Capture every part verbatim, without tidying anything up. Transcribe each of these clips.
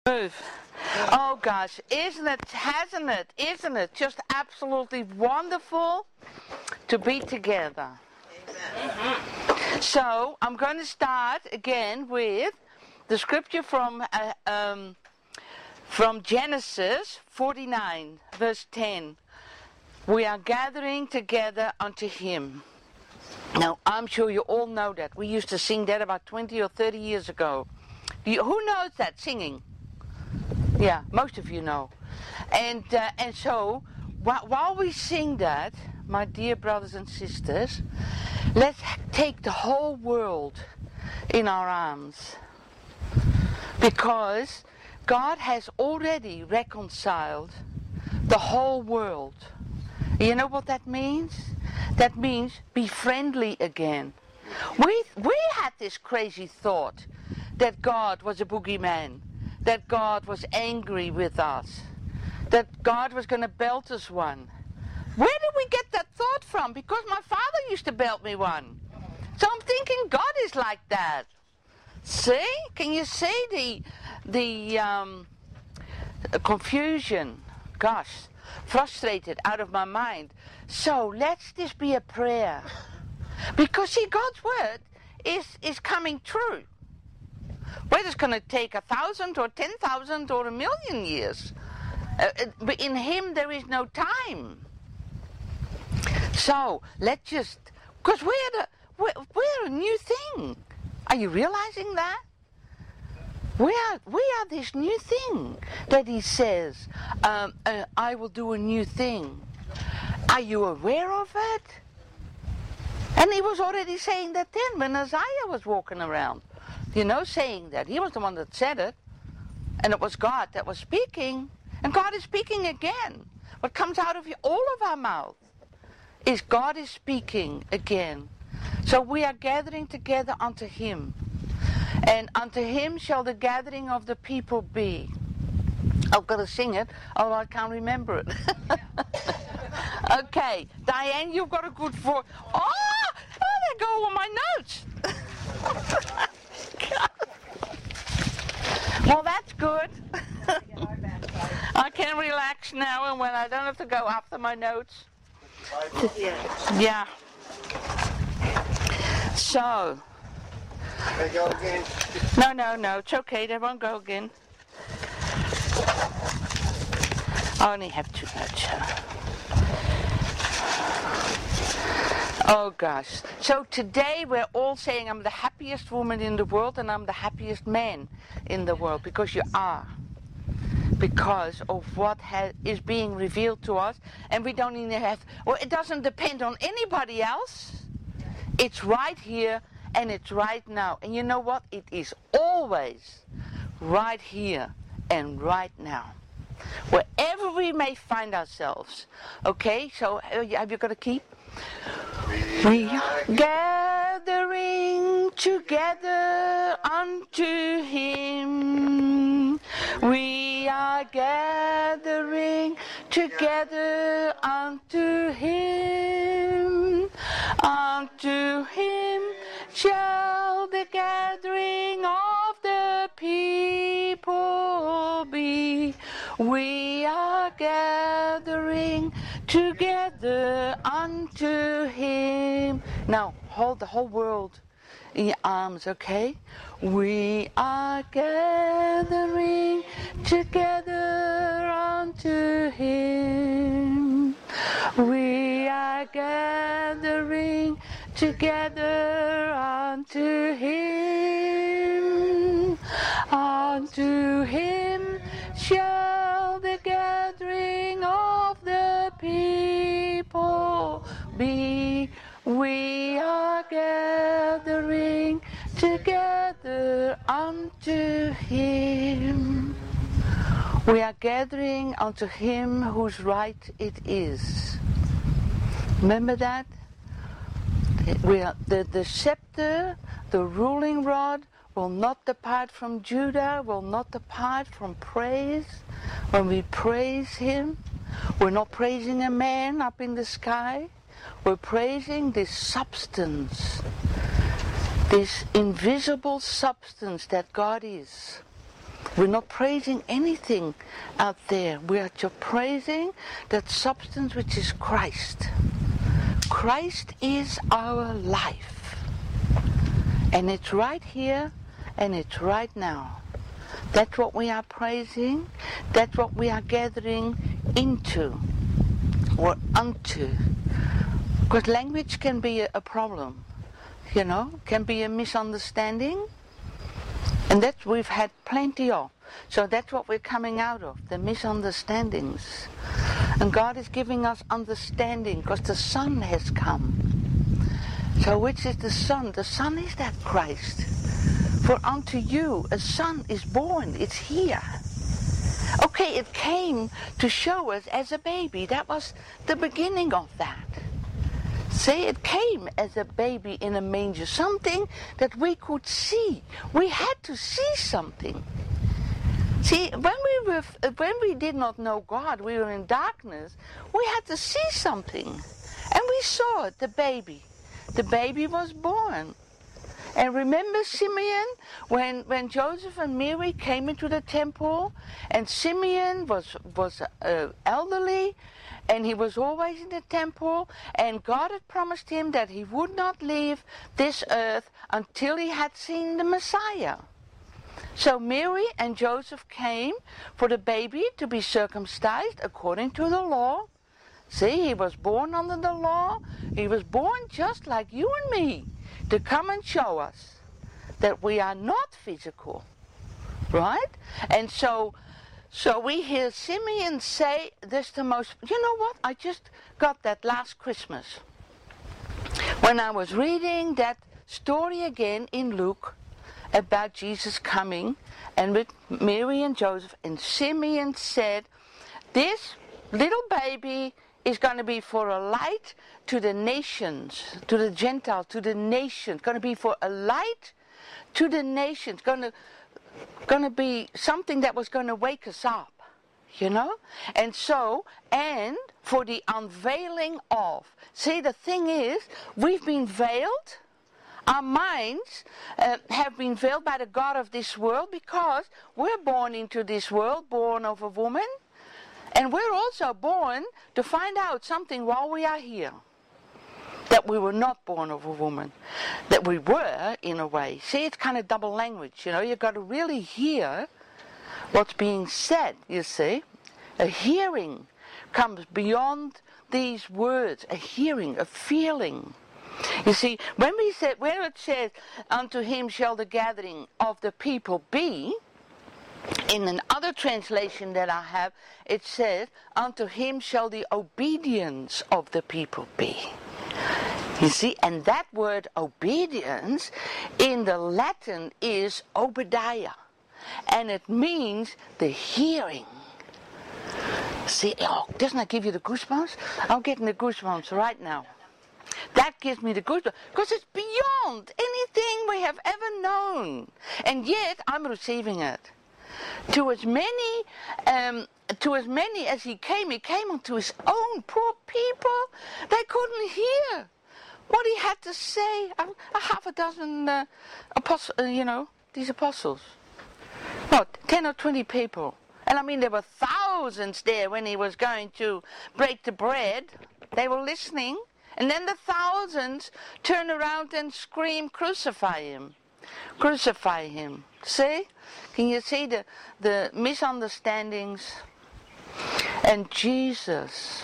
Move. Oh gosh, isn't it, hasn't it, isn't it just absolutely wonderful to be together? Amen. So, I'm going to start again with the scripture from uh, um, from Genesis forty-nine, verse ten. We are gathering together unto Him. Now, I'm sure you all know that. We used to sing that about twenty or thirty years ago. Do you, who knows that singing? Yeah, most of you know. And uh, and so, wh- while we sing that, my dear brothers and sisters, let's take the whole world in our arms. Because God has already reconciled the whole world. You know what that means? That means be friendly again. We we had this crazy thought that God was a boogeyman, that God was angry with us, that God was going to belt us one. Where did we get that thought from? Because my father used to belt me one. So I'm thinking God is like that. See? Can you see the the um, confusion? Gosh, frustrated out of my mind. So let's this be a prayer. Because see, God's word is, is coming true. Whether it's going to take a thousand or ten thousand or a million years. Uh, but in Him there is no time. So let's just, because we're, the, we're, we're a new thing. Are you realizing that? We are, we are this new thing that He says, um, uh, I will do a new thing. Are you aware of it? And He was already saying that then when Isaiah was walking around. You know, saying that. He was the one that said it. And it was God that was speaking. And God is speaking again. What comes out of all of our mouth is God is speaking again. So we are gathering together unto Him. And unto Him shall the gathering of the people be. I've got to sing it, or I can't remember it. Okay, Diane, you've got a good voice. Oh, oh, there go all my notes. Well, that's good. I can relax now, and when I don't have to go after my notes. Yeah. So. Can I go again? No, no, no. It's okay. They won't go again. I only have two notes. Oh gosh. So today we're all saying I'm the happiest woman in the world and I'm the happiest man in the world, because you are. Because of what ha- is being revealed to us, and we don't even have, well, it doesn't depend on anybody else. It's right here and it's right now. And you know what? It is always right here and right now. Wherever we may find ourselves. Okay, so have you got a key? We are gathering together unto Him. We are gathering together unto Him. Unto Him shall the gathering of the people be. We are gathering together unto Him. Now, hold the whole world in your arms, okay? We are gathering together unto Him. We are gathering together unto Him. Unto Him shall the gathering of the people be. We are gathering together unto Him. We are gathering unto Him whose right it is. Remember that? We are, the, the scepter, the ruling rod, will not depart from Judah, will not depart from praise. When we praise Him, we're not praising a man up in the sky. We're praising this substance, this invisible substance that God is. We're not praising anything out there. We are just praising that substance which is Christ. Christ is our life. And it's right here and it's right now. That's what we are praising. That's what we are gathering into or unto. Because language can be a, a problem, you know, can be a misunderstanding. And that we've had plenty of. So that's what we're coming out of, the misunderstandings. And God is giving us understanding because the Son has come. So which is the Son? The Son is that Christ. For unto you a Son is born. It's here. Okay, it came to show us as a baby. That was the beginning of that. See, it came as a baby in a manger, something that we could see. We had to see something. See, when we were, when we did not know God, we were in darkness, we had to see something. And we saw it, the baby. The baby was born. And remember Simeon, when, when Joseph and Mary came into the temple, and Simeon was, was uh, elderly, and he was always in the temple, and God had promised him that he would not leave this earth until he had seen the Messiah. So Mary and Joseph came for the baby to be circumcised according to the law. See, he was born under the law. He was born just like you and me, to come and show us that we are not physical, right? And so So we hear Simeon say this the most, you know what, I just got that last Christmas. When I was reading that story again in Luke about Jesus coming and with Mary and Joseph, and Simeon said, this little baby is going to be for a light to the nations, to the Gentiles, to the nations, going to be for a light to the nations, going to going to be something that was going to wake us up, you know? And so, and for the unveiling of. See, the thing is, we've been veiled. Our minds uh, have been veiled by the God of this world because we're born into this world, born of a woman. And we're also born to find out something while we are here. That we were not born of a woman. That we were, in a way. See, it's kind of double language, you know. You've got to really hear what's being said, you see. A hearing comes beyond these words. A hearing, a feeling. You see, when we said, where it says, unto him shall the gathering of the people be, in another translation that I have, it says, unto him shall the obedience of the people be. You see, and that word obedience in the Latin is Obadiah. And it means the hearing. See, oh, doesn't that give you the goosebumps? I'm getting the goosebumps right now. That gives me the goosebumps. Because it's beyond anything we have ever known. And yet, I'm receiving it. To as many, um, to as many as he came, he came unto his own poor people. They couldn't hear what he had to say. A, a half a dozen uh, apostles, uh, you know, these apostles. What, ten or twenty people. And I mean, there were thousands there when he was going to break the bread. They were listening. And then the thousands turn around and scream, crucify him. Crucify him. See? Can you see the, the misunderstandings? And Jesus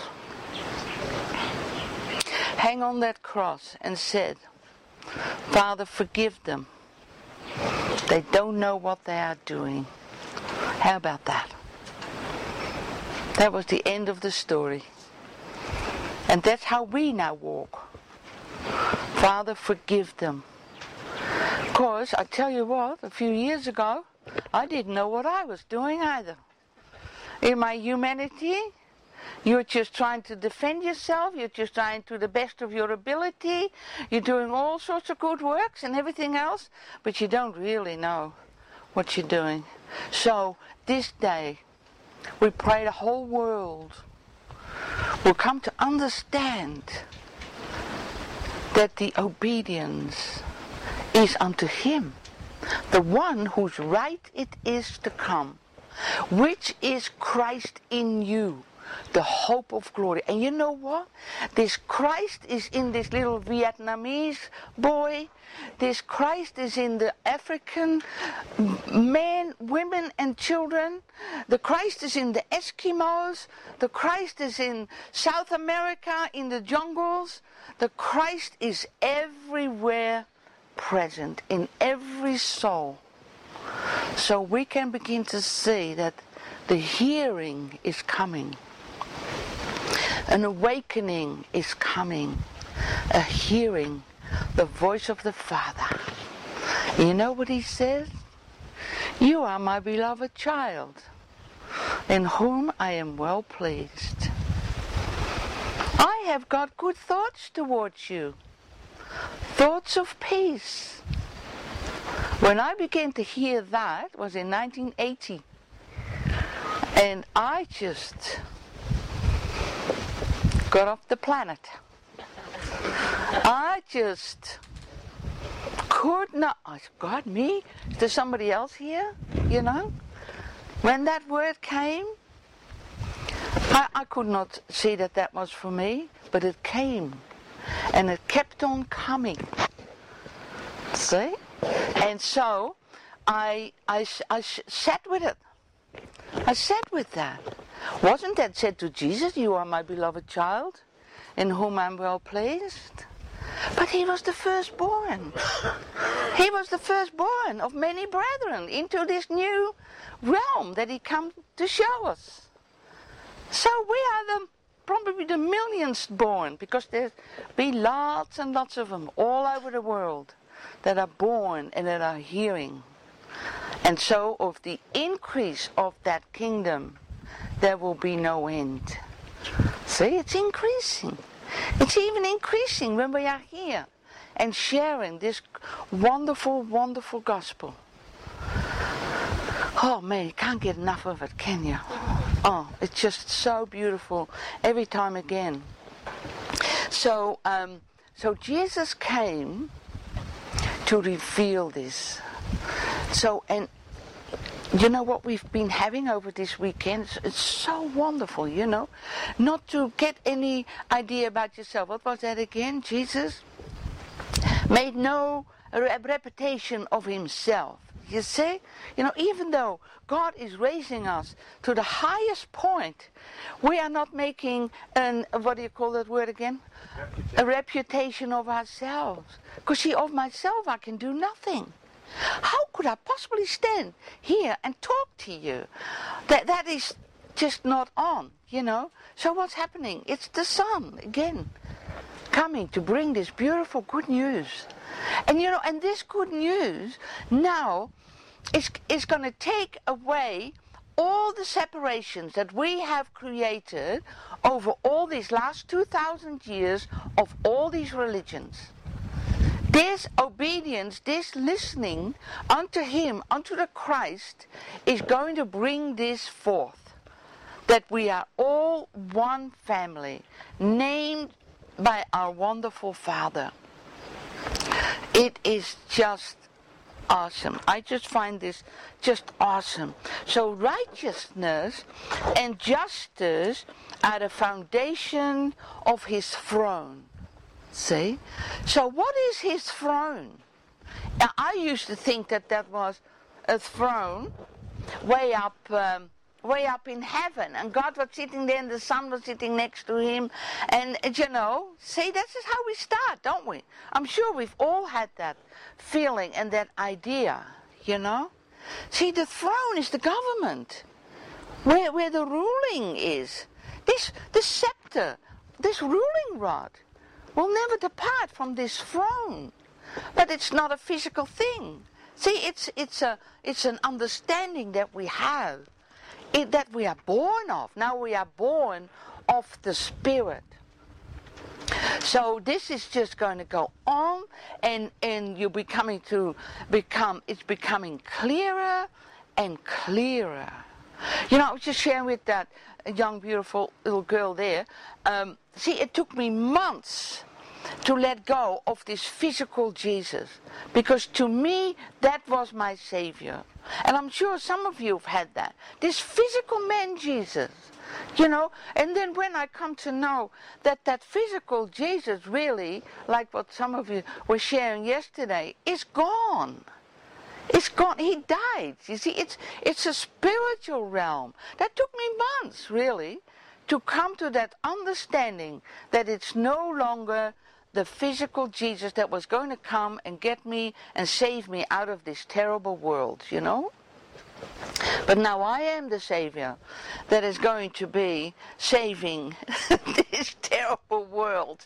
hang on that cross and said, Father, forgive them. They don't know what they are doing. How about that? That was the end of the story. And that's how we now walk. Father, forgive them. Of course, I tell you what, a few years ago, I didn't know what I was doing either. In my humanity, you're just trying to defend yourself, you're just trying to the best of your ability, you're doing all sorts of good works and everything else, but you don't really know what you're doing. So, this day, we pray the whole world will come to understand that the obedience is unto him. the one whose right it is to come, which is Christ in you, the hope of glory. And you know what? This Christ is in this little Vietnamese boy. This Christ is in the African men, women and children. The Christ is in the Eskimos. The Christ is in South America, in the jungles. The Christ is everywhere present, in every soul. So we can begin to see that the hearing is coming. An awakening is coming. A hearing the voice of the Father. You know what he says? You are my beloved child, in whom I am well pleased. I have got good thoughts towards you, thoughts of peace. When I began to hear that, it was in nineteen eighty, and I just got off the planet. I just could not. I said, God, me? Is there somebody else here? You know? When that word came, I, I could not see that that was for me, but it came. And it kept on coming. See? And so, I, I, I sat with it. I sat with that. Wasn't that said to Jesus, you are my beloved child, in whom I'm well pleased? But he was the firstborn. He was the firstborn of many brethren into this new realm that he come to show us. So we are the probably the millionth born, because there's be lots and lots of them all over the world that are born and that are hearing. And so of the increase of that kingdom, there will be no end. See, it's increasing. It's even increasing when we are here and sharing this wonderful, wonderful gospel. Oh man, you can't get enough of it, can you? Oh, it's just so beautiful every time again. So, um, so Jesus came to reveal this. So, and you know what we've been having over this weekend? It's, it's so wonderful, you know. Not to get any idea about yourself. What was that again? Jesus made no re- reputation of himself. You see? You know, even though God is raising us to the highest point, we are not making an, what do you call that word again? Reputation. A reputation of ourselves. Because see, of myself I can do nothing. How could I possibly stand here and talk to you? That that is just not on, you know. So what's happening? It's the Son again coming to bring this beautiful good news. And you know, and this good news now is is going to take away all the separations that we have created over all these last two thousand years of all these religions. This obedience, this listening unto him, unto the Christ, is going to bring this forth. That we are all one family, named by our wonderful Father. It is just awesome. I just find this just awesome. So righteousness and justice are the foundation of his throne. See? So what is his throne? Now, I used to think that that was a throne way up um, way up in heaven, and God was sitting there and the Son was sitting next to him, and you know, see, this is how we start, don't we? I'm sure we've all had that feeling and that idea, you know? See, the throne is the government, where, where the ruling is. This, this scepter, this ruling rod, will never depart from this throne. But it's not a physical thing. See, it's it's a it's an understanding that we have, it, that we are born of. Now we are born of the Spirit. So this is just going to go on, and and you're becoming to become. It's becoming clearer and clearer. You know, I was just sharing with that young, beautiful little girl there. Um, see, it took me months to let go of this physical Jesus, because to me that was my Savior. And I'm sure some of you have had that. This physical man Jesus, you know. And then when I come to know that that physical Jesus really, like what some of you were sharing yesterday, is gone. It's gone. He died. You see, it's it's a spiritual realm. That took me months, really, to come to that understanding that it's no longer the physical Jesus that was going to come and get me and save me out of this terrible world, you know. But now I am the Savior that is going to be saving this terrible world.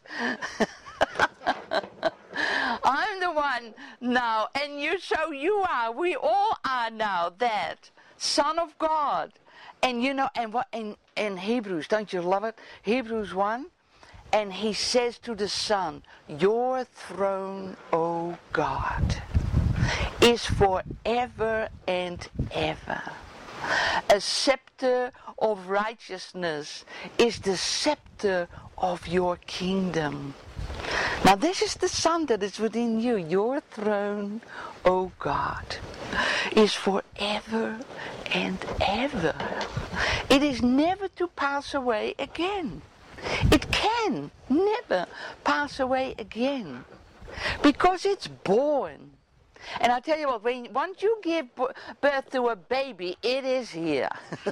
I'm the one now, and you, so you are, we all are now that Son of God. And you know, and what in, in Hebrews, don't you love it? Hebrews one, and he says to the Son, your throne, O God, is forever and ever. A scepter of righteousness is the scepter of your kingdom. Now this is the Son that is within you. Your throne, O God, is forever and ever. It is never to pass away again. It can never pass away again, because it's born. And I tell you what, when once you give birth to a baby, it is here.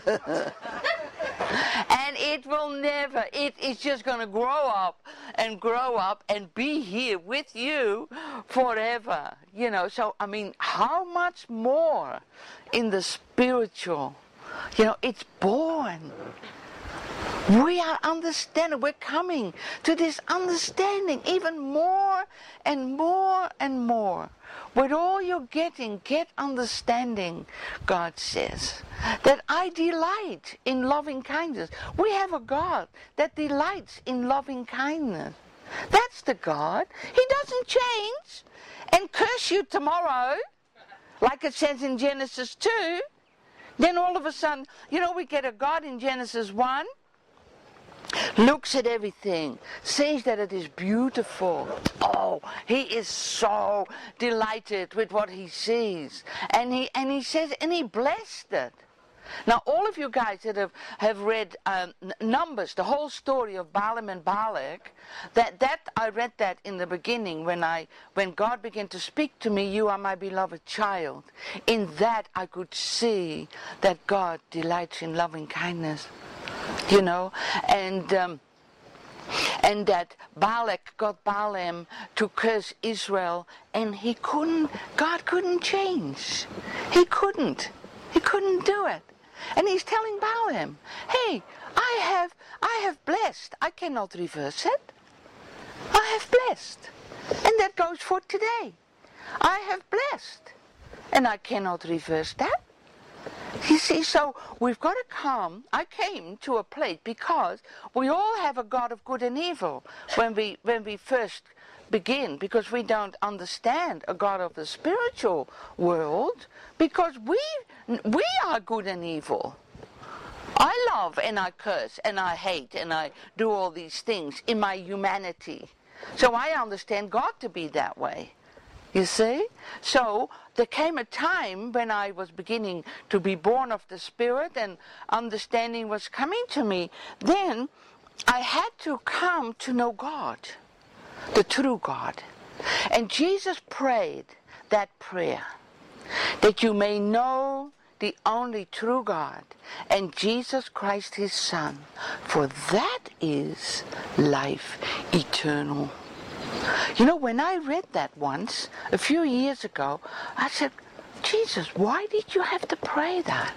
And it will never, it is just going to grow up and grow up and be here with you forever. You know, so, I mean, how much more in the spiritual? You know, it's born. We are understanding, we're coming to this understanding even more and more and more. With all you're getting, get understanding, God says. That I delight in loving kindness. We have a God that delights in loving kindness. That's the God. He doesn't change and curse you tomorrow, like it says in Genesis two. Then all of a sudden, you know, we get a God in Genesis one, looks at everything, says that it is beautiful. Oh, he is so delighted with what he sees. And he and he says, and he blessed it. Now, all of you guys that have, have read um, Numbers, the whole story of Balaam and Balak, that, that I read that in the beginning when I when God began to speak to me, you are my beloved child. In that I could see that God delights in loving kindness. You know, and um, and that Balak got Balaam to curse Israel, and he couldn't, God couldn't change. He couldn't. He couldn't do it. And he's telling Balaam, hey, I have, I have blessed. I cannot reverse it. I have blessed. And that goes for today. I have blessed. And I cannot reverse that. You see, so we've got to come. I came to a place because we all have a God of good and evil when we when we first begin, because we don't understand a God of the spiritual world, because we we are good and evil. I love and I curse and I hate and I do all these things in my humanity. So I understand God to be that way. You see? So there came a time when I was beginning to be born of the Spirit and understanding was coming to me. Then I had to come to know God, the true God. And Jesus prayed that prayer, that you may know the only true God and Jesus Christ his Son, for that is life eternal. You know, when I read that once, a few years ago, I said, Jesus, why did you have to pray that?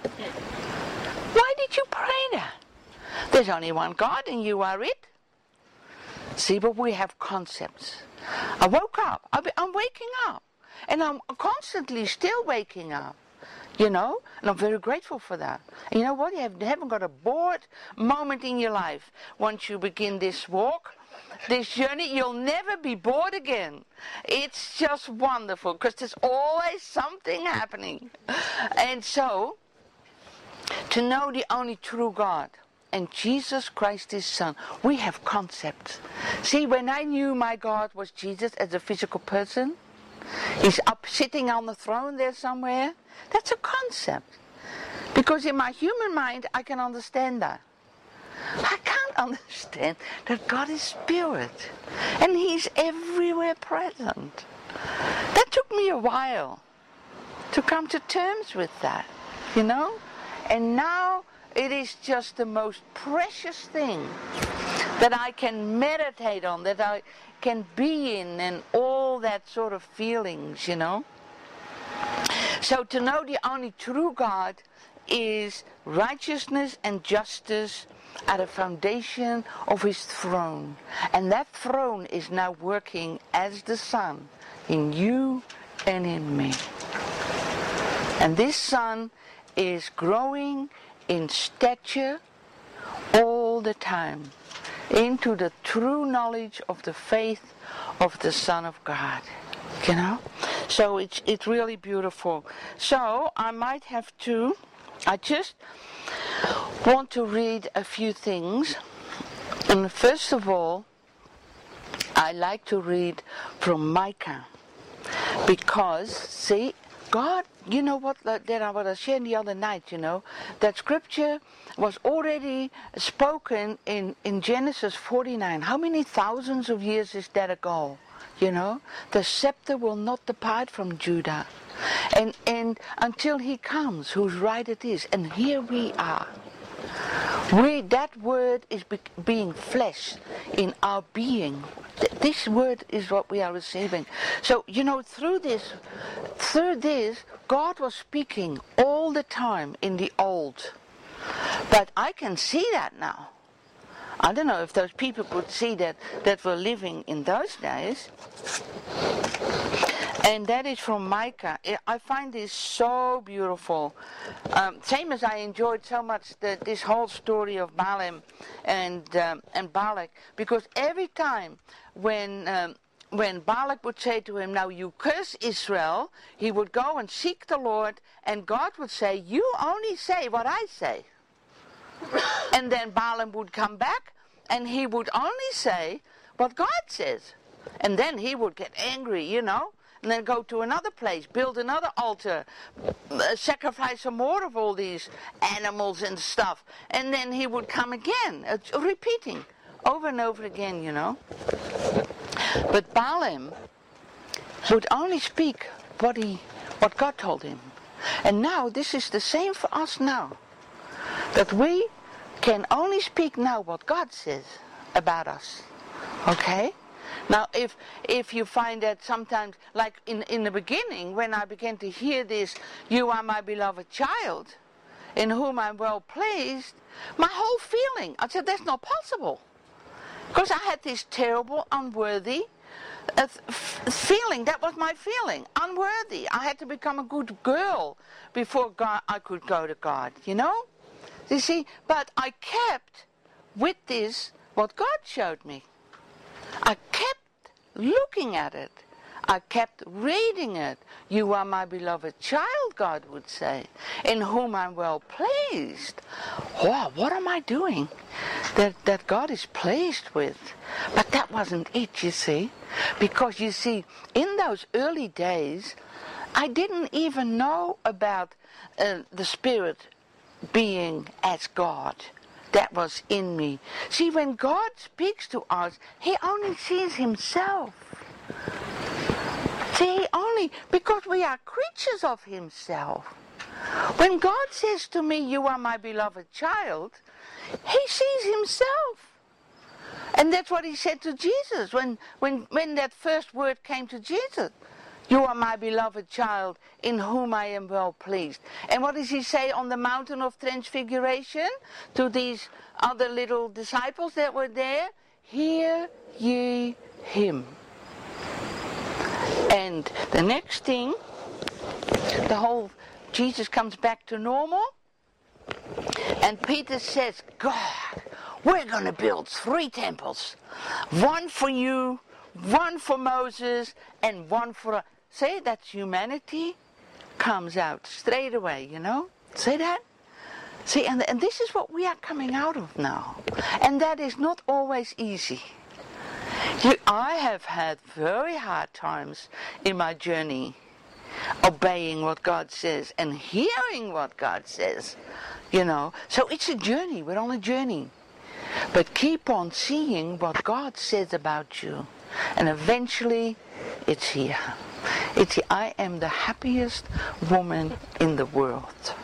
Why did you pray that? There's only one God and you are it. See, but we have concepts. I woke up. I'm waking up. And I'm constantly still waking up. You know, and I'm very grateful for that. And you know what? You haven't got a bored moment in your life once you begin this walk. This journey, you'll never be bored again. It's just wonderful because there's always something happening. And so, to know the only true God and Jesus Christ his Son. We have concepts. See, when I knew my God was Jesus as a physical person, he's up sitting on the throne there somewhere, that's a concept. Because in my human mind, I can understand that. I can't understand that God is spirit. And he's everywhere present. That took me a while to come to terms with that, you know? And now it is just the most precious thing that I can meditate on, that I can be in, and all that sort of feelings, you know? So to know the only true God is righteousness and justice at the foundation of his throne. And that throne is now working as the Son in you and in me. And this Son is growing in stature all the time into the true knowledge of the faith of the Son of God. You know? So it's, it's really beautiful. So I might have to, I just want to read a few things. And first of all, I like to read from Micah. Because, see, God, you know what, that I was sharing the other night, you know, that scripture was already spoken in, in Genesis forty-nine. How many thousands of years is that ago? You know, the scepter will not depart from Judah. And, and until he comes, whose right it is. And here we are. We, that word is be, being flesh in our being. Th- this word is what we are receiving. So, you know, through this, through this, God was speaking all the time in the old. But I can see that now. I don't know if those people could see that, that were living in those days. And that is from Micah. I find this so beautiful. Um, same as I enjoyed so much the, this whole story of Balaam and um, and Balak, because every time when um, when Balak would say to him, "Now you curse Israel," he would go and seek the Lord, and God would say, "You only say what I say." And then Balaam would come back, and he would only say what God says, and then he would get angry, you know. And then go to another place, build another altar, uh, sacrifice some more of all these animals and stuff. And then he would come again, uh, repeating over and over again, you know. But Balaam would only speak what he, what God told him. And now this is the same for us now. That we can only speak now what God says about us. Okay? Now, if if you find that sometimes, like in, in the beginning, when I began to hear this, "You are my beloved child, in whom I'm well pleased," my whole feeling, I said, that's not possible. Because I had this terrible, unworthy uh, f- feeling. That was my feeling, unworthy. I had to become a good girl before God, I could go to God, you know? You see, but I kept with this what God showed me. I kept looking at it. I kept reading it. "You are my beloved child," God would say, "in whom I'm well pleased." Wow, what am I doing that, that God is pleased with? But that wasn't it, you see. Because, you see, in those early days, I didn't even know about uh, the Spirit being as God. That was in me. See, when God speaks to us, he only sees himself. See, only because we are creatures of himself. When God says to me, "You are my beloved child," he sees himself. And that's what he said to Jesus when, when, when that first word came to Jesus. "You are my beloved child, in whom I am well pleased." And what does he say on the mountain of transfiguration to these other little disciples that were there? "Hear ye him." And the next thing, the whole, Jesus comes back to normal, and Peter says, "God, we're going to build three temples. One for you, one for Moses, and one for..." A, say, that's humanity comes out straight away, you know? Say that? See, and, and this is what we are coming out of now. And that is not always easy. You, I have had very hard times in my journey obeying what God says and hearing what God says, you know. So it's a journey. We're on a journey. But keep on seeing what God says about you. And eventually, it's here. It's here. I am the happiest woman in the world.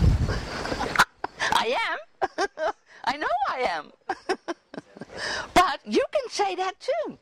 I am. I know I am. But you can say that too.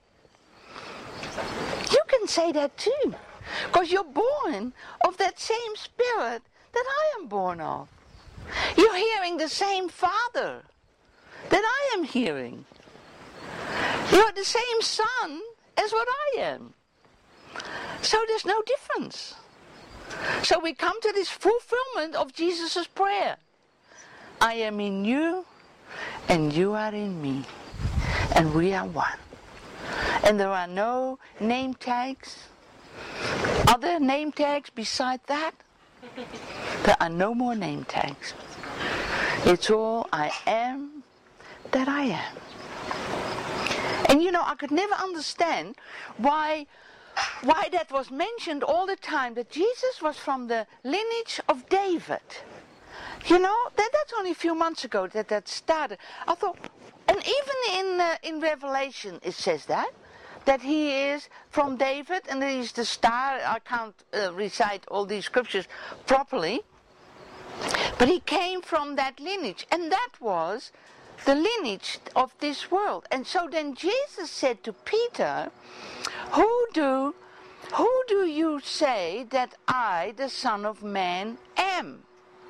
You can say that too. Because you're born of that same spirit that I am born of. You're hearing the same Father that I am hearing. You're the same Son as what I am. So there's no difference. So we come to this fulfillment of Jesus' prayer. I am in you, and you are in me, and we are one. And there are no name tags. Are there name tags beside that? There are no more name tags. It's all I am that I am. And you know, I could never understand why why that was mentioned all the time, that Jesus was from the lineage of David. You know, that, that's only a few months ago that that started. I thought, and even in uh, in Revelation it says that, that he is from David, and he's the star. I can't uh, recite all these scriptures properly, but he came from that lineage, and that was the lineage of this world. And so then Jesus said to Peter, who do who do you say that I, the Son of Man, am?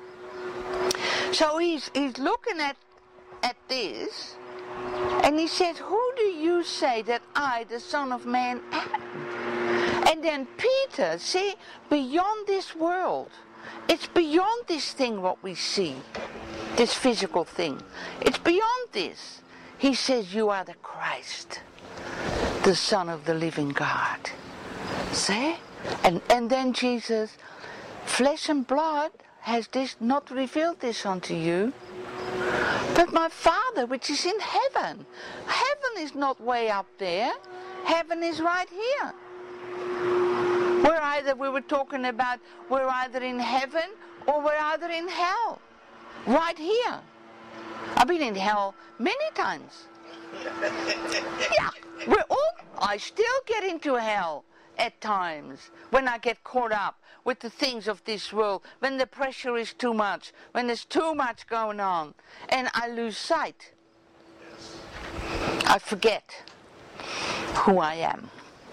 So he's he's looking at at this, and he said, who do you say that I, the Son of Man, am? And then Peter, see, beyond this world, it's beyond this thing what we see, this physical thing. It's beyond this. He says, you are the Christ, the Son of the living God. See? And, and then Jesus, flesh and blood has this not revealed this unto you, but my Father which is in heaven. Heaven is not way up there. Heaven is right here. We're either, we were talking about, we're either in heaven or we're either in hell. Right here. I've been in hell many times. Yeah, we're all, I still get into hell at times when I get caught up with the things of this world, when the pressure is too much, when there's too much going on, and I lose sight. I forget who I am.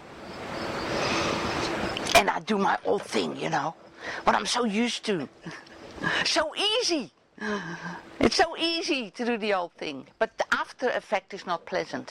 And I do my old thing, you know, what I'm so used to. So easy. It's so easy to do the old thing, but the after effect is not pleasant.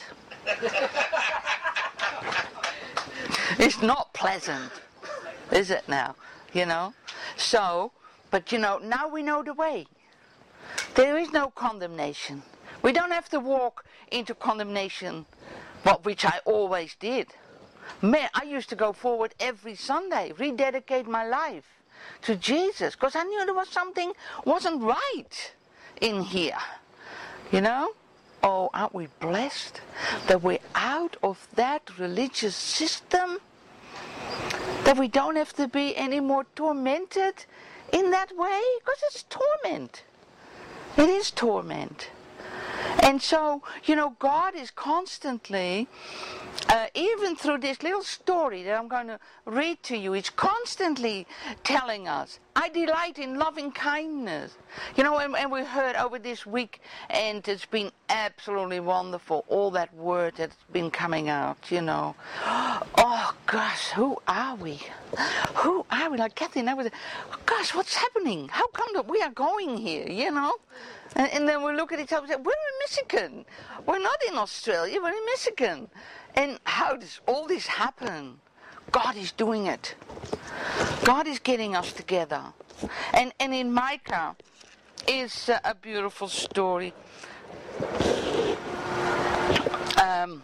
It's not pleasant, is it now? You know? So, but you know, now we know the way. There is no condemnation. We don't have to walk into condemnation, well, which I always did. Man, I used to go forward every Sunday, rededicate my life to Jesus, because I knew there was something wasn't right in here. You know? Oh, aren't we blessed that we're out of that religious system, that we don't have to be any more tormented in that way, because it's torment. It is torment. And so, you know, God is constantly, uh, even through this little story that I'm going to read to you, He's constantly telling us, I delight in loving kindness. You know, and, and we heard over this week, and it's been absolutely wonderful, all that word that's been coming out, you know. Oh, gosh, who are we? Who are we? Like Kathy and I was, oh, gosh, what's happening? How come that we are going here, you know? And, and then we look at each other and say, we're in Michigan. We're not in Australia, we're in Michigan. And how does all this happen? God is doing it. God is getting us together. And and in Micah is uh, a beautiful story. Um,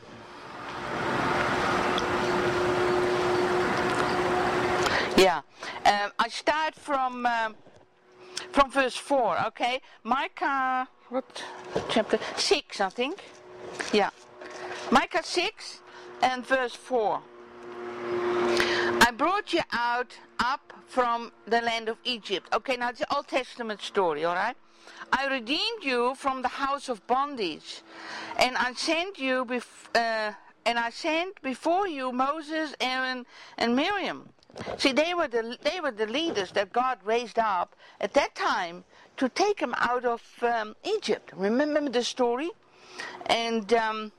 yeah, um, I start from um, from verse four, okay? Micah, what chapter? six, I think. Yeah. Micah six and verse four. I brought you out up from the land of Egypt. Okay, now it's an Old Testament story, all right? I redeemed you from the house of bondage, and I sent you bef- uh, and I sent before you Moses, Aaron, and Miriam. See, they were the they were the leaders that God raised up at that time to take them out of um, Egypt. Remember the story? And um,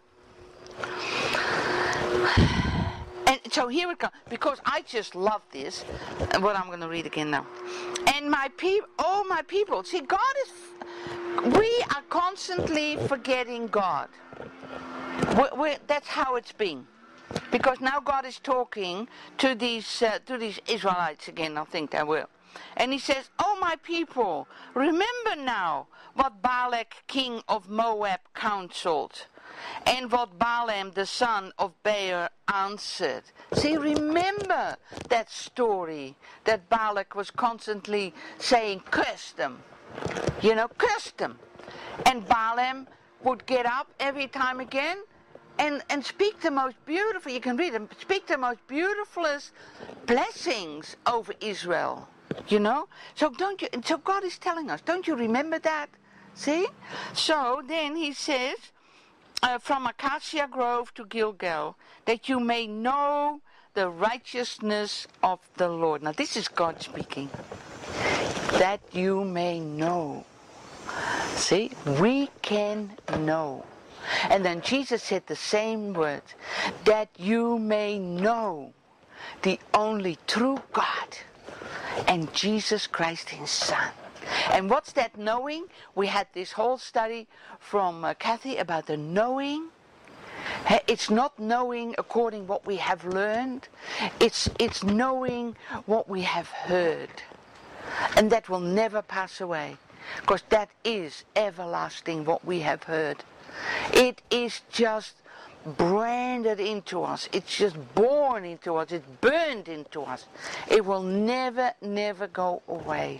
and so here it comes, because I just love this. What I'm going to read again now. And my people, oh my people, see, God is. We are constantly forgetting God. We're, we're, that's how it's been. Because now God is talking to these uh, to these Israelites again, I think they will. And he says, oh my people, remember now what Balak, king of Moab, counseled, and what Balaam, the son of Beor, answered. See, remember that story that Balak was constantly saying, curse them. You know, curse them. And Balaam would get up every time again and, and speak the most beautiful, you can read them, speak the most beautifulest blessings over Israel. You know? So don't you, so God is telling us, don't you remember that? See? So then he says, uh, from Acacia Grove to Gilgal, that you may know the righteousness of the Lord. Now this is God speaking. That you may know. See, we can know. And then Jesus said the same words, that you may know the only true God and Jesus Christ his Son. And what's that knowing? We had this whole study from uh, Kathy about the knowing. It's not knowing according what we have learned. It's, it's knowing what we have heard. And that will never pass away, because that is everlasting, what we have heard. It is just branded into us. It's just born into us. It's burned into us. It will never, never go away.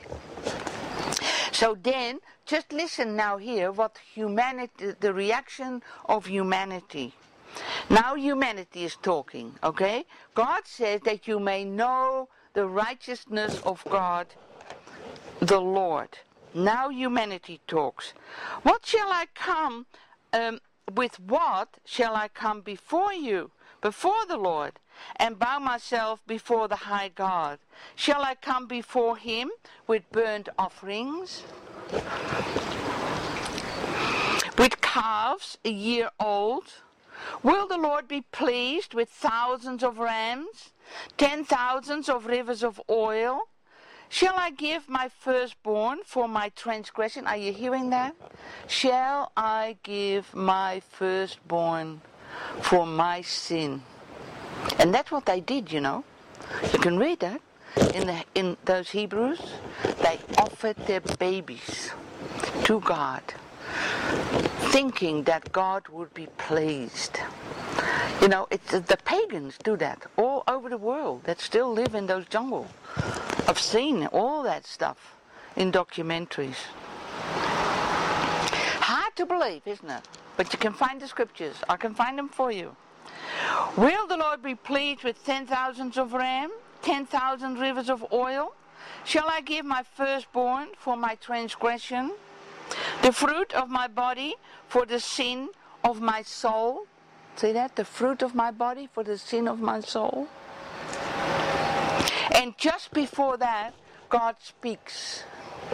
So then, just listen now here, what humanity, the reaction of humanity. Now humanity is talking, okay? God says that you may know the righteousness of God, the Lord. Now humanity talks. What shall I come, um, with what shall I come before you, before the Lord, and bow myself before the high God? Shall I come before him with burnt offerings, with calves a year old? Will the Lord be pleased with thousands of rams, ten thousands of rivers of oil? Shall I give my firstborn for my transgression? Are you hearing that? Shall I give my firstborn for my sin? And that's what they did, you know. You can read that in the, in those Hebrews. They offered their babies to God, thinking that God would be pleased. You know, it's, the pagans do that all over the world that still live in those jungles. I've seen all that stuff in documentaries. Hard to believe, isn't it? But you can find the scriptures. I can find them for you. Will the Lord be pleased with ten thousands of ram, ten thousand rivers of oil? Shall I give my firstborn for my transgression, the fruit of my body for the sin of my soul? See that? The fruit of my body for the sin of my soul. And just before that, God speaks.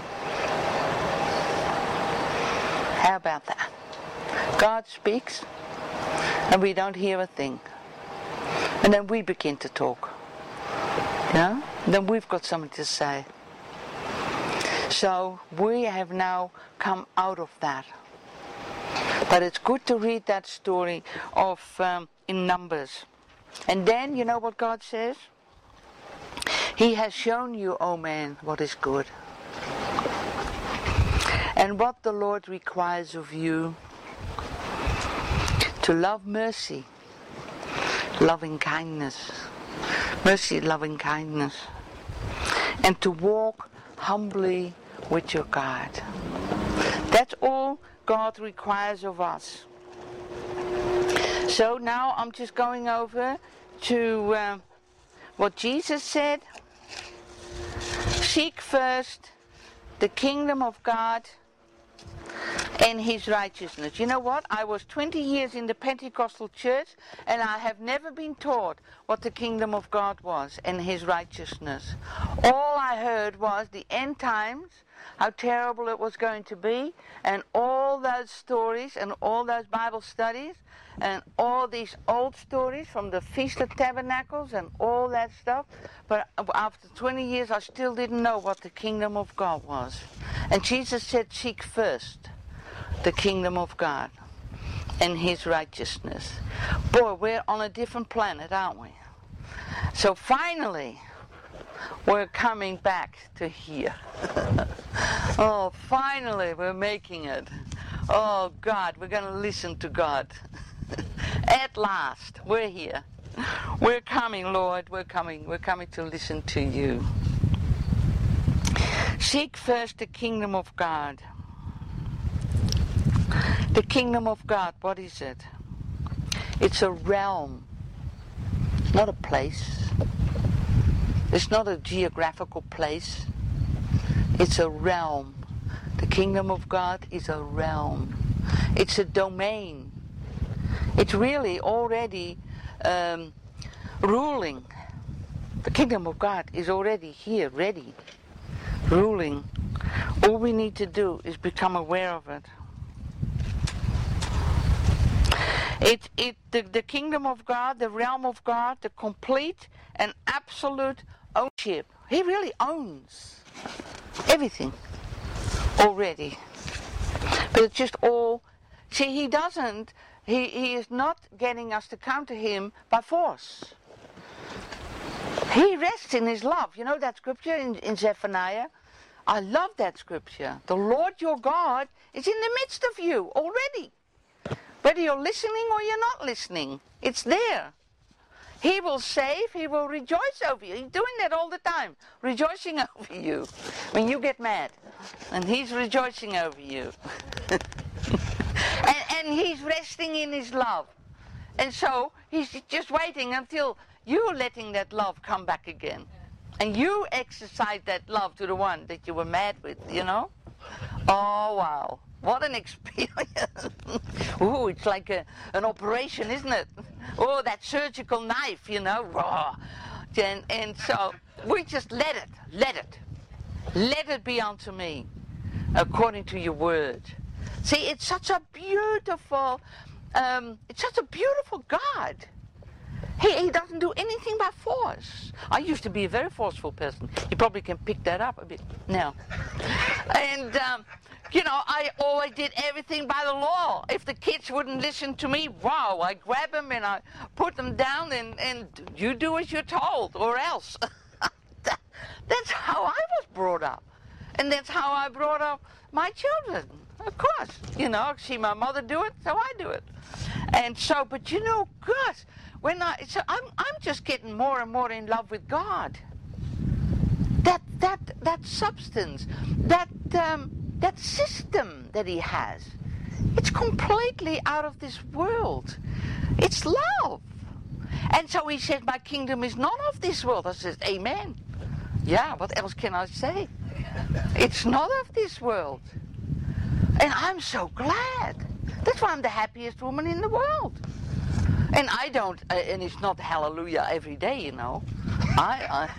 How about that? God speaks, and we don't hear a thing. And then we begin to talk. You know? Then we've got something to say. So we have now come out of that. But it's good to read that story of um, in Numbers. And then, you know what God says? He has shown you, O man, what is good. And what the Lord requires of you, to love mercy, loving kindness, mercy, loving kindness, and to walk humbly with your God. That's all God requires of us. So now I'm just going over to uh, what Jesus said. Seek first the kingdom of God and his righteousness. You know what? I was twenty years in the Pentecostal church, and I have never been taught what the kingdom of God was and his righteousness. All I heard was the end times, how terrible it was going to be, and all those stories and all those Bible studies and all these old stories from the Feast of Tabernacles and all that stuff. But after twenty years, I still didn't know what the kingdom of God was. And Jesus said, seek first the kingdom of God and his righteousness. Boy, we're on a different planet, aren't we? So finally, we're coming back to here. Oh, finally, we're making it. Oh, God, we're going to listen to God. At last, we're here. We're coming, Lord. We're coming. We're coming to listen to you. Seek first the kingdom of God. The kingdom of God, what is it? It's a realm, not a place. It's not a geographical place. It's a realm. The kingdom of God is a realm. It's a domain. It's really already um, ruling. The kingdom of God is already here, ready, ruling. All we need to do is become aware of it. It, it, the, the kingdom of God, the realm of God, the complete and absolute ownership. He really owns everything already. But it's just all, see, he doesn't, he, he is not getting us to come to him by force. He rests in his love. You know that scripture in, in Zephaniah? I love that scripture. The Lord your God is in the midst of you already. Whether you're listening or you're not listening, it's there. He will save, he will rejoice over you. He's doing that all the time, rejoicing over you when you get mad. And he's rejoicing over you. and, and he's resting in his love. And so he's just waiting until you're letting that love come back again. And you exercise that love to the one that you were mad with, you know? Oh, wow. What an experience. Ooh, it's like a, an operation, isn't it? Oh, that surgical knife, you know. Raw. And, and so we just let it, let it. Let it be unto me according to your word. See, it's such a beautiful, um, it's such a beautiful God. He, he doesn't do anything by force. I used to be a very forceful person. You probably can pick that up a bit now. And, um, you know, I always did everything by the law. If the kids wouldn't listen to me, wow, I grab them and I put them down and, and you do as you're told or else. that, that's how I was brought up. And that's how I brought up my children. Of course, you know, see my mother do it, so I do it. And so, but you know, gosh, when I, so I'm, I'm just getting more and more in love with God. That, that, that substance, that, um, that system that he has, it's completely out of this world. It's love. And so he says, my kingdom is not of this world. I says, amen. Yeah, what else can I say? It's not of this world. And I'm so glad. That's why I'm the happiest woman in the world. And I don't, uh, and it's not hallelujah every day, you know. I, I,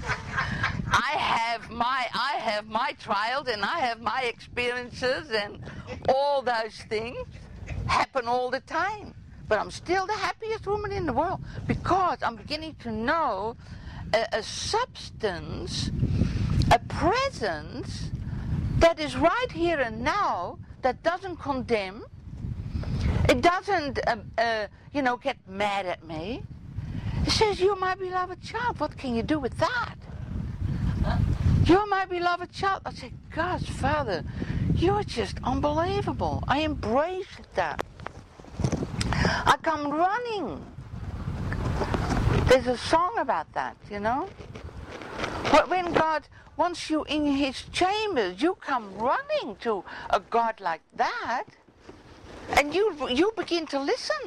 I have my, I have my trials and I have my experiences, and all those things happen all the time. But I'm still the happiest woman in the world because I'm beginning to know a, a substance, a presence that is right here and now, that doesn't condemn. It doesn't, uh, uh, you know, get mad at me. It says, you're my beloved child. What can you do with that? You're my beloved child. I said, gosh, Father, you're just unbelievable. I embrace that. I come running. There's a song about that, you know. But when God, once you're in his chambers, you come running to a God like that, and you you begin to listen.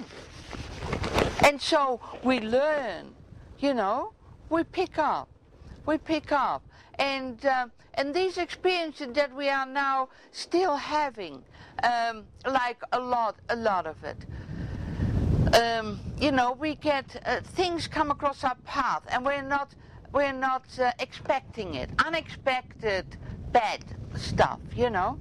And so we learn, you know, we pick up, we pick up. And uh, and these experiences that we are now still having, um, like a lot, a lot of it. Um, you know, we get uh, things come across our path, and we're not we're not uh, expecting it. Unexpected bad stuff, you know.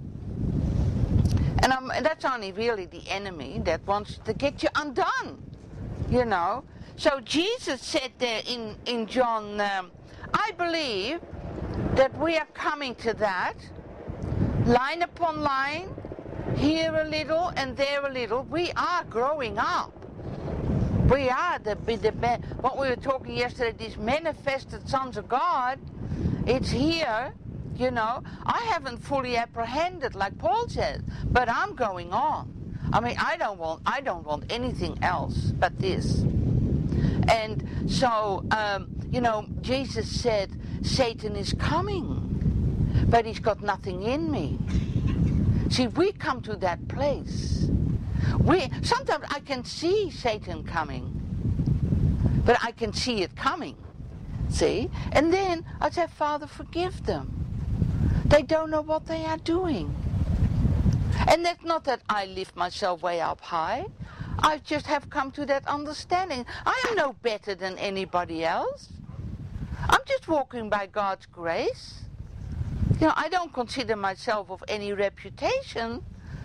And um, that's only really the enemy that wants to get you undone, you know. So Jesus said there in in John, um, I believe that we are coming to that, line upon line, here a little and there a little. We are growing up. We are the, the what we were talking yesterday, these manifested sons of God. It's here, you know. I haven't fully apprehended, like Paul says, but I'm going on. I mean, I don't want, I don't want anything else but this. And so, um, you know, Jesus said, Satan is coming, but he's got nothing in me. See, we come to that place. We sometimes I can see Satan coming, but I can see it coming. See? And then I say, Father, forgive them. They don't know what they are doing. And that's not that I lift myself way up high. I just have come to that understanding. I am no better than anybody else. I'm just walking by God's grace. You know, I don't consider myself of any reputation.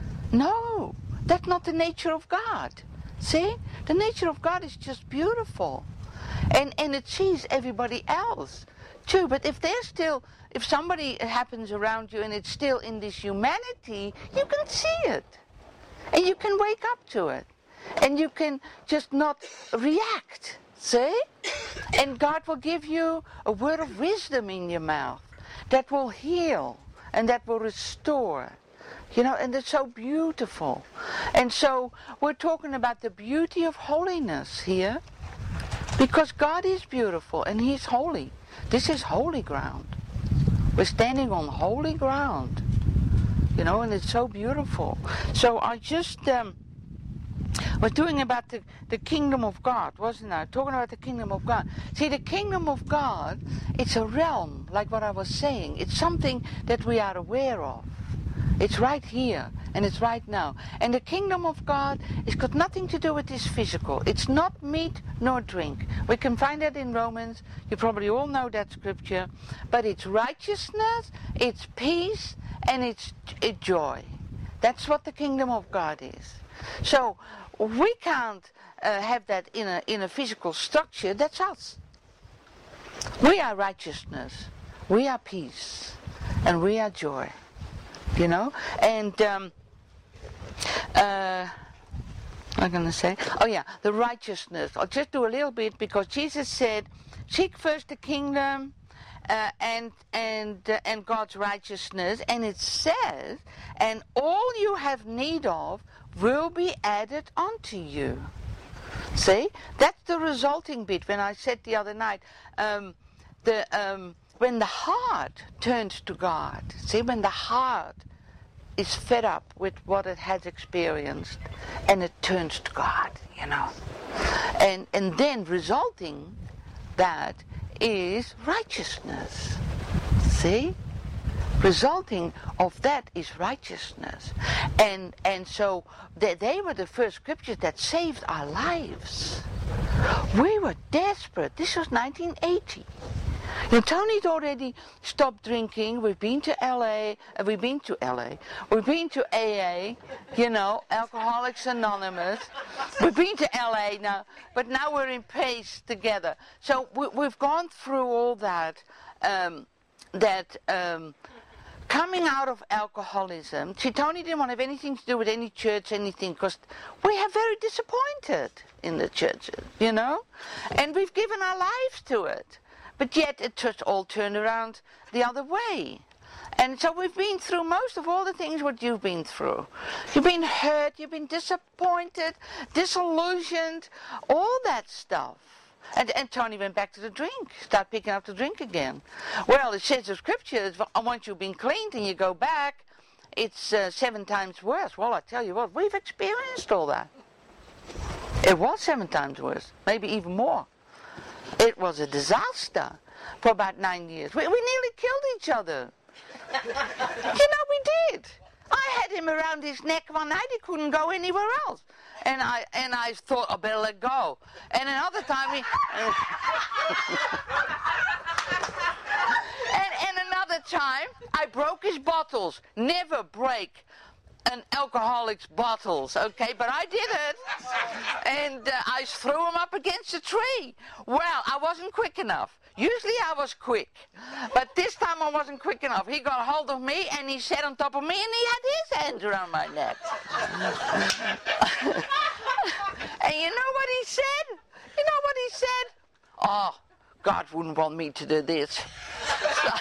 No, that's not the nature of God. See? The nature of God is just beautiful. And and it sees everybody else too. But if they're still, if somebody happens around you and it's still in this humanity, you can see it. And you can wake up to it. And you can just not react. See? And God will give you a word of wisdom in your mouth that will heal and that will restore. You know, and it's so beautiful. And so we're talking about the beauty of holiness here, because God is beautiful and He's holy. This is holy ground. We're standing on holy ground. You know, and it's so beautiful. So I just... Um, was doing about the, the kingdom of God, wasn't I? Talking about the kingdom of God. See, the kingdom of God, it's a realm, like what I was saying. It's something that we are aware of. It's right here, and it's right now. And the kingdom of God has got nothing to do with this physical. It's not meat nor drink. We can find that in Romans. You probably all know that scripture. But it's righteousness, it's peace, and it's, it's joy. That's what the kingdom of God is. So we can't uh, have that in a in a physical structure. That's us. We are righteousness, we are peace, and we are joy. You know, and um, uh, I'm going to say, oh yeah, the righteousness. I'll just do a little bit because Jesus said, "Seek first the kingdom." Uh, and and uh, and God's righteousness, and it says, and all you have need of will be added unto you. See, that's the resulting bit. When I said the other night, um, the um, when the heart turns to God. See, when the heart is fed up with what it has experienced, and it turns to God, you know, and and then resulting that is righteousness. See? Resulting of that is righteousness. And and so they, they were the first scriptures that saved our lives. We were desperate. This was nineteen eighty. You know, Tony's already stopped drinking. We've been to L A. Uh, we've been to L A. We've been to A A, you know, Alcoholics Anonymous. We've been to L A now, but now we're in PACE together. So we, we've gone through all that, um, that um, coming out of alcoholism. See, Tony didn't want to have anything to do with any church, anything, because we are very disappointed in the churches, you know? And we've given our lives to it. But yet it just all turned around the other way. And so we've been through most of all the things what you've been through. You've been hurt, you've been disappointed, disillusioned, all that stuff. And, and Tony went back to the drink, started picking up the drink again. Well, it says in Scripture, once you've been cleaned and you go back, it's uh, seven times worse. Well, I tell you what, we've experienced all that. It was seven times worse, maybe even more. It was a disaster for about nine years. We, we nearly killed each other. You know, we did. I had him around his neck one night. He couldn't go anywhere else. And I and I thought, I better let go. And another time, he... and, and another time, I broke his bottles. Never break an alcoholic's bottles, okay? But I did it. And uh, I threw him up against a tree. Well, I wasn't quick enough. Usually I was quick, but this time I wasn't quick enough. He got hold of me and he sat on top of me and he had his hands around my neck. And you know what he said? You know what he said? Oh, God wouldn't want me to do this. So,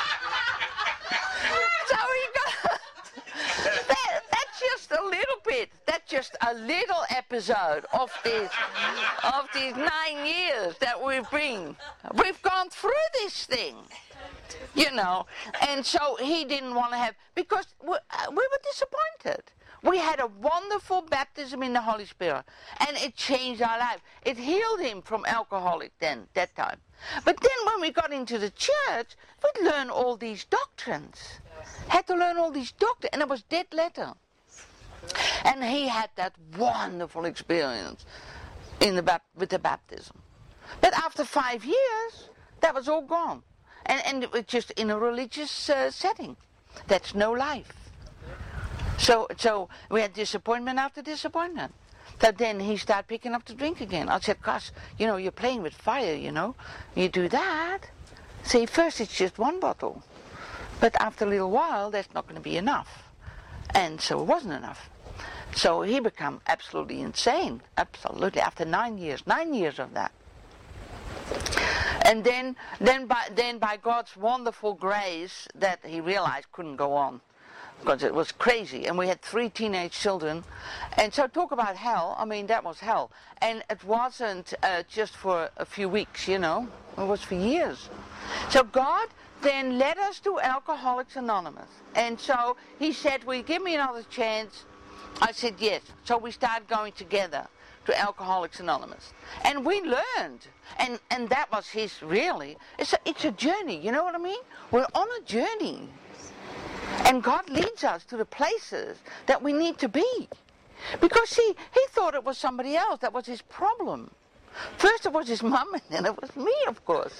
so he got... that, that's just a little bit. That's just a little episode of this, of these nine years that we've been. We've gone through this thing, you know. And so he didn't want to have, because we, uh, we were disappointed. We had a wonderful baptism in the Holy Spirit, and it changed our life. It healed him from alcoholic then, that time. But then when we got into the church, we'd learn all these doctrines. Had to learn all these doctrines, and it was dead letter. And he had that wonderful experience in the bap- with the baptism. But after five years, that was all gone. And, and it was just in a religious uh, setting. That's no life. So so we had disappointment after disappointment. So then he started picking up the drink again. I said, gosh, you know, you're playing with fire, you know. You do that. See, first it's just one bottle. But after a little while, that's not going to be enough. And so it wasn't enough. So he became absolutely insane. Absolutely. After nine years. Nine years of that. And then then by then by God's wonderful grace that he realized couldn't go on. Because it was crazy. And we had three teenage children. And so talk about hell. I mean, that was hell. And it wasn't uh, just for a few weeks, you know. It was for years. So God then led us to Alcoholics Anonymous. And so he said, will you give me another chance? I said, yes. So we started going together to Alcoholics Anonymous. And we learned. And and that was his, really. It's a, it's a journey, you know what I mean? We're on a journey. And God leads us to the places that we need to be. Because see, he thought it was somebody else. That was his problem. First it was his mum, and then it was me, of course.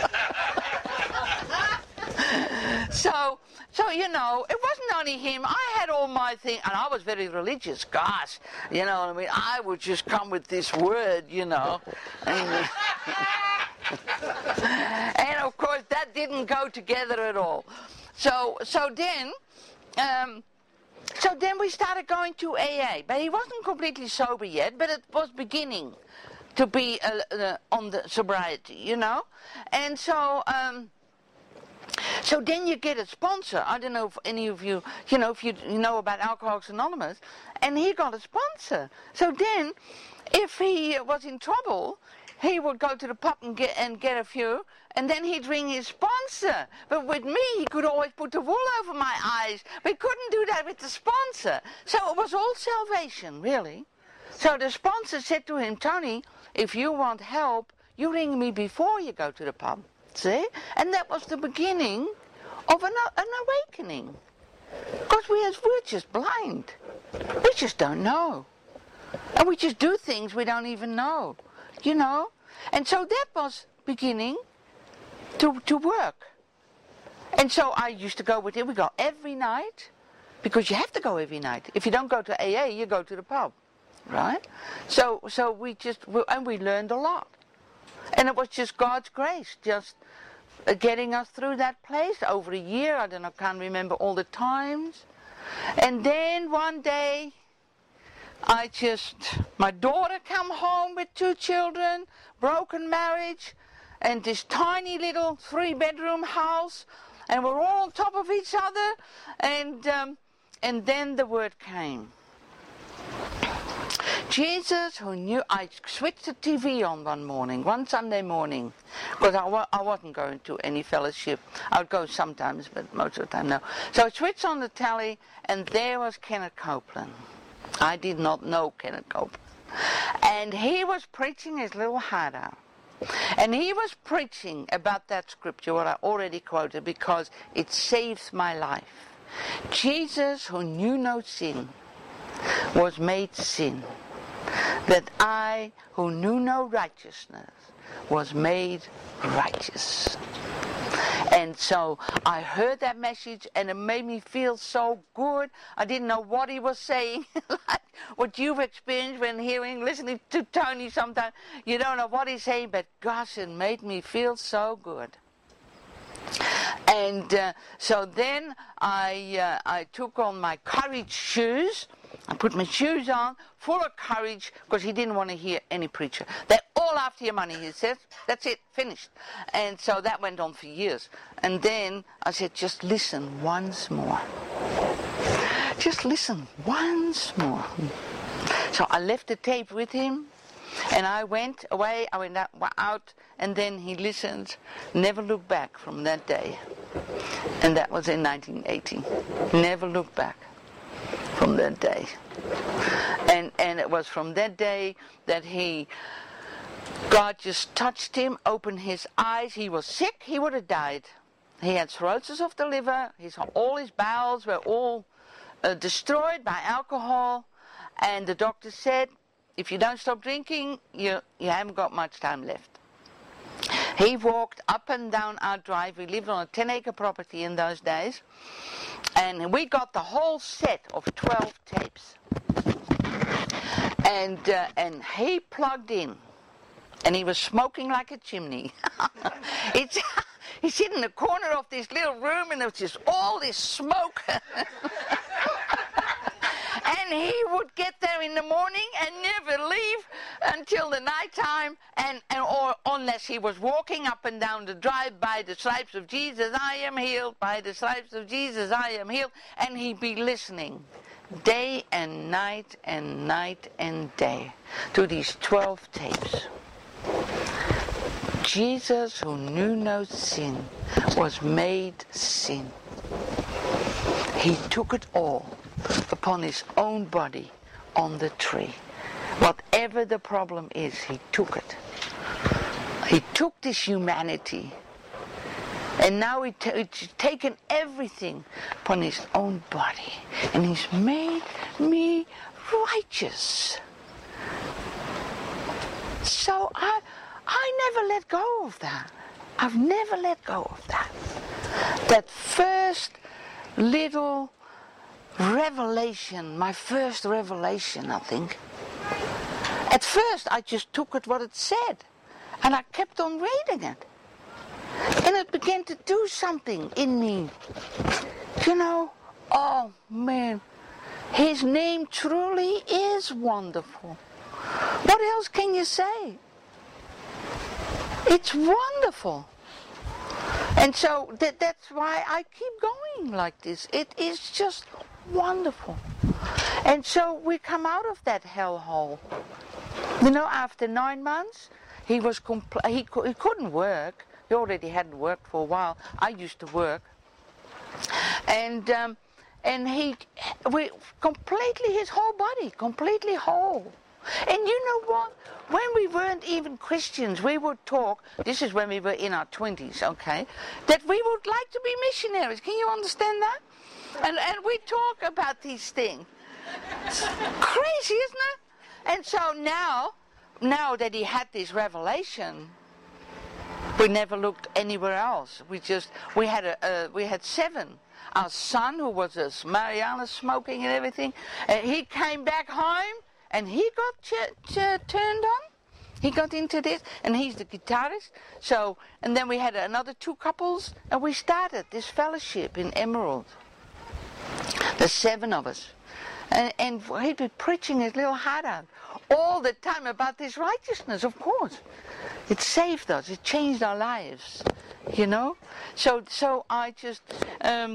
so, so you know, it wasn't only him. I had all my things, and I was very religious. Gosh, you know what I mean? I would just come with this word, you know. And, and of course, that didn't go together at all. So, so then, um, so then we started going to A A. But he wasn't completely sober yet, but it was beginning to be uh, uh, on the sobriety, you know. And so, um, so then you get a sponsor. I don't know if any of you, you know, if you, you know about Alcoholics Anonymous. And he got a sponsor. So then, if he was in trouble, he would go to the pub and get and get a few, and then he'd ring his sponsor. But with me, he could always put the wool over my eyes. We couldn't do that with the sponsor. So it was all salvation, really. So the sponsor said to him, Tony, if you want help, you ring me before you go to the pub. See? And that was the beginning of an, an awakening. Because we, we're just blind. We just don't know. And we just do things we don't even know. You know? And so that was beginning to to work. And so I used to go with him. We go every night, because you have to go every night. If you don't go to A A, you go to the pub. Right? So so we just, and we learned a lot. And it was just God's grace, just getting us through that place over a year. I don't know, can't remember all the times. And then one day, I just, my daughter come home with two children, broken marriage, and this tiny little three-bedroom house, and we're all on top of each other, and um, and then the word came. Jesus who knew, I switched the T V on one morning, one Sunday morning, because I, wa- I wasn't going to any fellowship. I would go sometimes, but most of the time no. So I switched on the telly, and there was Kenneth Copeland. I did not know Kenneth Copeland. And he was preaching his little heart out. And he was preaching about that scripture, what I already quoted, because it saves my life. Jesus, who knew no sin, was made sin, that I, who knew no righteousness, was made righteous. And so I heard that message, and it made me feel so good. I didn't know what he was saying, like what you've experienced when hearing, listening to Tony sometimes. You don't know what he's saying, but gosh, it made me feel so good. And uh, so then I uh, I took on my courage shoes. I put my shoes on, full of courage, because he didn't want to hear any preacher. They're all after your money, he says. That's it, finished. And so that went on for years. And then I said, just listen once more. Just listen once more. So I left the tape with him, and I went away, I went out, and then he listened, never looked back from that day. And that was in nineteen eighty. Never looked back from that day. And and it was from that day that he, God just touched him, opened his eyes. He was sick, he would have died. He had cirrhosis of the liver, his, all his bowels were all uh, destroyed by alcohol, and the doctor said, if you don't stop drinking, you, you haven't got much time left. He walked up and down our drive. We lived on a ten acre property in those days. And we got the whole set of twelve tapes. And uh, and he plugged in. And he was smoking like a chimney. it's, he's sitting in the corner of this little room, and there was just all this smoke. And he would get there in the morning and never leave until the night time, and, and or unless he was walking up and down the drive, by the stripes of Jesus I am healed, by the stripes of Jesus I am healed, and he'd be listening day and night and night and day to these twelve tapes. Jesus, who knew no sin, was made sin. He took it all upon his own body on the tree. Whatever the problem is, he took it. He took this humanity, and now he t- he's taken everything upon his own body, and he's made me righteous. So I, I never let go of that. I've never let go of that. That first little revelation, my first revelation, I think. At first, I just took it what it said, and I kept on reading it. And it began to do something in me. You know, oh man, his name truly is wonderful. What else can you say? It's wonderful. And so that, that's why I keep going like this. It is just wonderful. And so we come out of that hellhole. You know, after nine months, he was compl- he, co- he couldn't work. He already hadn't worked for a while. I used to work. And um, and he, we completely, his whole body, completely whole. And you know what? When we weren't even Christians, we would talk, this is when we were in our twenties, okay, that we would like to be missionaries. Can you understand that? And and we talk about these things. It's crazy, isn't it? And so now, now that he had this revelation, we never looked anywhere else. We just, we had a, uh, we had seven. Our son, who was a marijuana smoking and everything, uh, he came back home, and he got ch- ch- turned on. He got into this, and he's the guitarist. So, and then we had another two couples, and we started this fellowship in Emerald. There's seven of us. And, and he'd be preaching his little heart out all the time about this righteousness, of course. It saved us. It changed our lives, you know. So, so I just, um,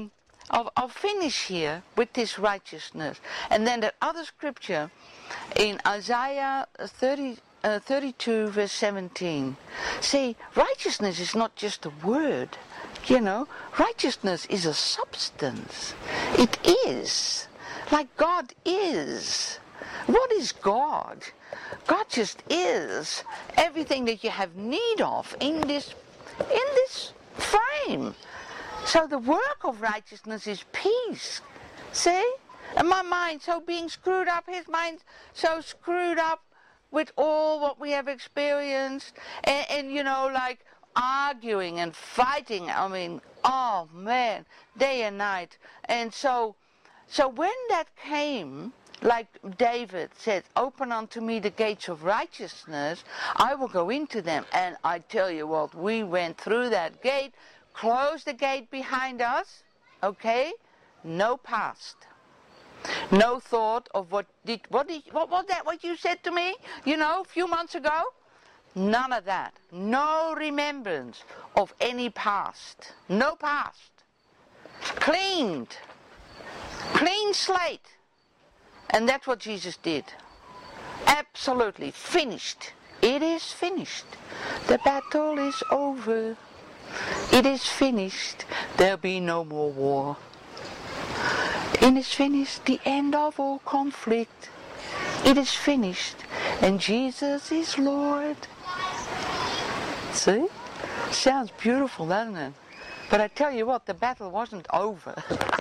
I'll, I'll finish here with this righteousness. And then that other scripture in Isaiah thirty, uh, thirty-two verse seventeen. See, righteousness is not just a word. You know, righteousness is a substance. It is. Like God is. What is God? God just is everything that you have need of in this in this frame. So the work of righteousness is peace. See? And my mind so being screwed up, his mind so screwed up with all what we have experienced. And, and you know, like arguing and fighting. I mean, oh man, day and night. And so, so when that came, like David said, open unto me the gates of righteousness, I will go into them. And I tell you what, we went through that gate, closed the gate behind us, okay? No past. No thought of what did, what did, what was that, what you said to me, you know, a few months ago? None of that. No remembrance of any past. No past. Cleaned. Clean slate. And that's what Jesus did. Absolutely. Finished. It is finished. The battle is over. It is finished. There'll be no more war. It is finished. The end of all conflict. It is finished. And Jesus is Lord. See? Sounds beautiful, doesn't it? But I tell you what, the battle wasn't over.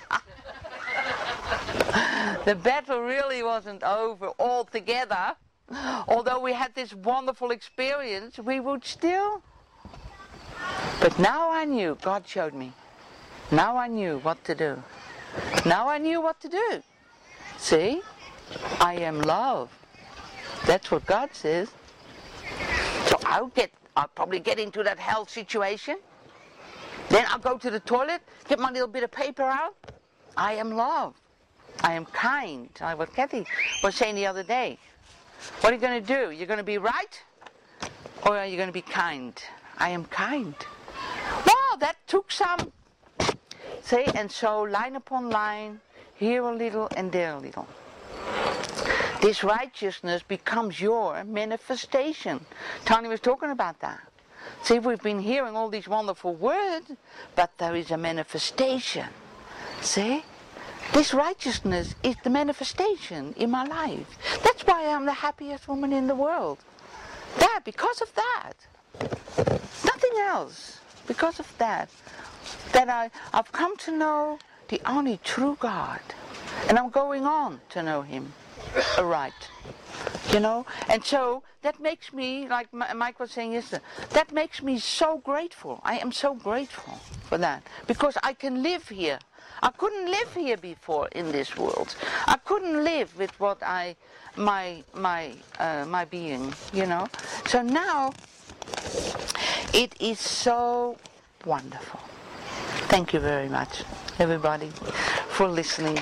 The battle really wasn't over altogether. Although we had this wonderful experience, we would still. But now I knew, God showed me. Now I knew what to do. Now I knew what to do. See? I am love. That's what God says. So I'll get, I'll probably get into that hell situation. Then I'll go to the toilet, get my little bit of paper out. I am love. I am kind. Like what Kathy was saying the other day. What are you going to do? You're going to be right? Or are you going to be kind? I am kind. Wow, that took some. See, and so line upon line, here a little and there a little. This righteousness becomes your manifestation. Tony was talking about that. See, we've been hearing all these wonderful words, but there is a manifestation. See? This righteousness is the manifestation in my life. That's why I'm the happiest woman in the world. That, because of that. Nothing else. Because of that. That I, I've come to know the only true God. And I'm going on to know Him aright. You know? And so that makes me, like Mike was saying yesterday, that makes me so grateful. I am so grateful for that. Because I can live here. I couldn't live here before in this world. I couldn't live with what I, my, my, uh, my being, you know. So now, it is so wonderful. Thank you very much, everybody, for listening.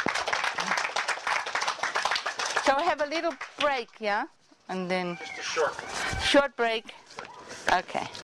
So we have a little break, yeah? And then... Just a short. Short break. Okay.